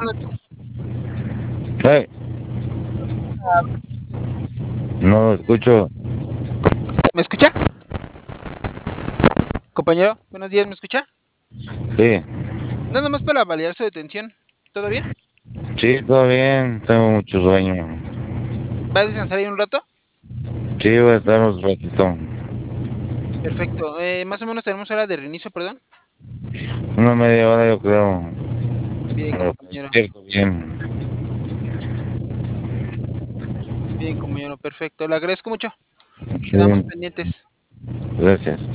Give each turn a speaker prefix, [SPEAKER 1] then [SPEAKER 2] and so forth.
[SPEAKER 1] Hey, no lo escucho.
[SPEAKER 2] ¿Me escucha? Compañero, buenos días, ¿me escucha?
[SPEAKER 1] Sí,
[SPEAKER 2] Nada más para validar su detención. ¿Todo bien?
[SPEAKER 1] sí, todo bien. Tengo mucho sueño.
[SPEAKER 2] ¿Va a descansar ahí un rato?
[SPEAKER 1] Sí, voy a estar un ratito.
[SPEAKER 2] Perfecto. Más o menos tenemos hora de reinicio, perdón.
[SPEAKER 1] Una media hora, yo creo.
[SPEAKER 2] Bien,
[SPEAKER 1] Pero
[SPEAKER 2] compañero.
[SPEAKER 1] despierto bien.
[SPEAKER 2] Bien, compañero, perfecto. Le agradezco mucho.
[SPEAKER 1] Sí,
[SPEAKER 2] Quedamos pendientes.
[SPEAKER 1] gracias.